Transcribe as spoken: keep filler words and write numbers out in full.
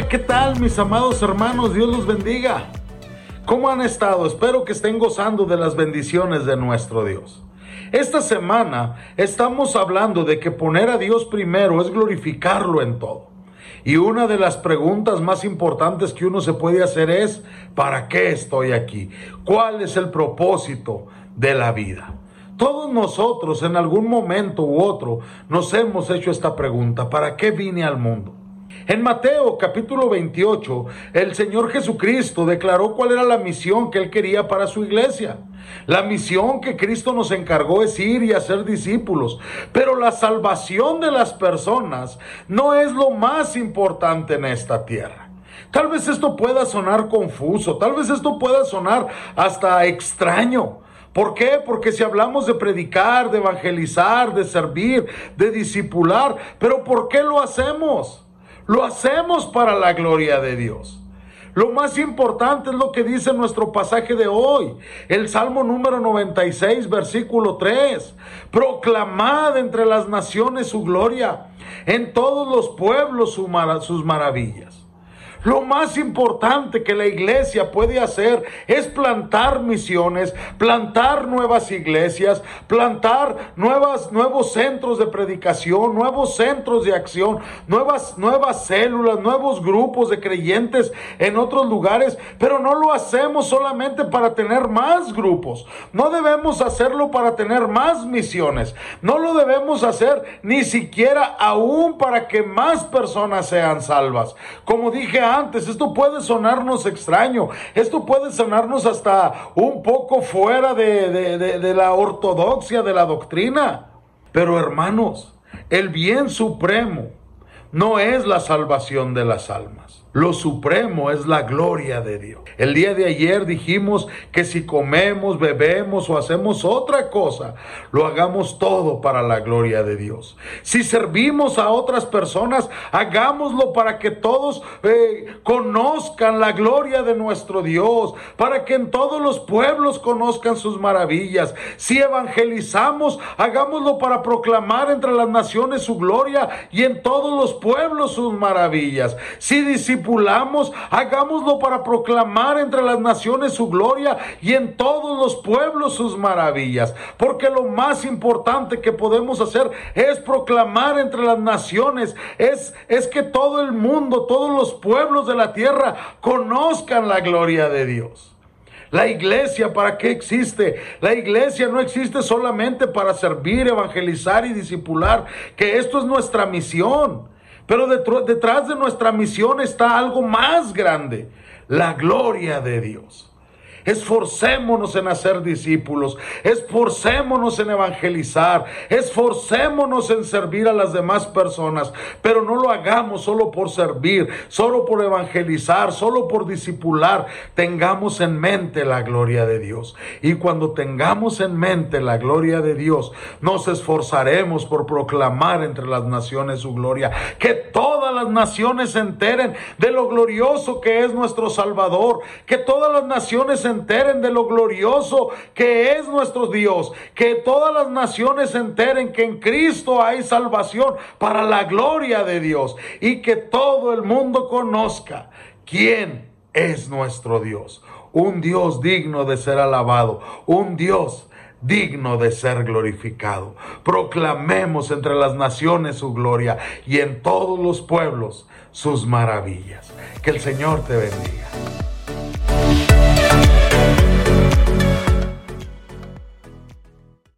¿qué tal, mis amados hermanos? Dios los bendiga. ¿Cómo han estado? Espero que estén gozando de las bendiciones de nuestro Dios. Esta semana estamos hablando de que poner a Dios primero es glorificarlo en todo. Y una de las preguntas más importantes que uno se puede hacer es: ¿para qué estoy aquí? ¿Cuál es el propósito de la vida? Todos nosotros en algún momento u otro nos hemos hecho esta pregunta: ¿para qué vine al mundo? En Mateo capítulo veintiocho, el Señor Jesucristo declaró cuál era la misión que Él quería para su iglesia. La misión que Cristo nos encargó es ir y hacer discípulos. Pero la salvación de las personas no es lo más importante en esta tierra. Tal vez esto pueda sonar confuso, tal vez esto pueda sonar hasta extraño. ¿Por qué? Porque si hablamos de predicar, de evangelizar, de servir, de discipular, ¿pero por qué lo hacemos? Lo hacemos para la gloria de Dios. Lo más importante es lo que dice nuestro pasaje de hoy, el Salmo número noventa y seis, versículo tres. Proclamad entre las naciones su gloria, en todos los pueblos sus maravillas. Lo más importante que la iglesia puede hacer es plantar misiones, plantar nuevas iglesias, plantar nuevas, nuevos centros de predicación, nuevos centros de acción, nuevas, nuevas células, nuevos grupos de creyentes en otros lugares. Pero no lo hacemos solamente para tener más grupos. No debemos hacerlo para tener más misiones. No lo debemos hacer ni siquiera aún para que más personas sean salvas. Como dije antes, esto puede sonarnos extraño, esto puede sonarnos hasta un poco fuera de, de, de, de la ortodoxia de la doctrina. Pero hermanos, el bien supremo no es la salvación de las almas. Lo supremo es la gloria de Dios. El día de ayer dijimos que si comemos, bebemos o hacemos otra cosa, lo hagamos todo para la gloria de Dios. Si servimos a otras personas, hagámoslo para que todos eh, conozcan la gloria de nuestro Dios, para que en todos los pueblos conozcan sus maravillas. Si evangelizamos, hagámoslo para proclamar entre las naciones su gloria y en todos los pueblos sus maravillas. Si discipulamos, hagámoslo para proclamar entre las naciones su gloria y en todos los pueblos sus maravillas. Porque lo más importante que podemos hacer es proclamar entre las naciones, es, es que todo el mundo, todos los pueblos de la tierra conozcan la gloria de Dios. La iglesia, ¿para qué existe? La iglesia no existe solamente para servir, evangelizar y discipular, que esto es nuestra misión. Pero detrás de nuestra misión está algo más grande: la gloria de Dios. Esforcémonos en hacer discípulos, esforcémonos en evangelizar, esforcémonos en servir a las demás personas, pero no lo hagamos solo por servir, solo por evangelizar, solo por discipular. Tengamos en mente la gloria de Dios. Y cuando tengamos en mente la gloria de Dios, nos esforzaremos por proclamar entre las naciones su gloria. Que todas las naciones se enteren de lo glorioso que es nuestro Salvador, que todas las naciones se enteren de lo glorioso que es nuestro Dios, que todas las naciones se enteren que en Cristo hay salvación para la gloria de Dios, y que todo el mundo conozca quién es nuestro Dios. Un Dios digno de ser alabado, un Dios digno de ser glorificado. Proclamemos entre las naciones su gloria y en todos los pueblos sus maravillas. Que el Señor te bendiga.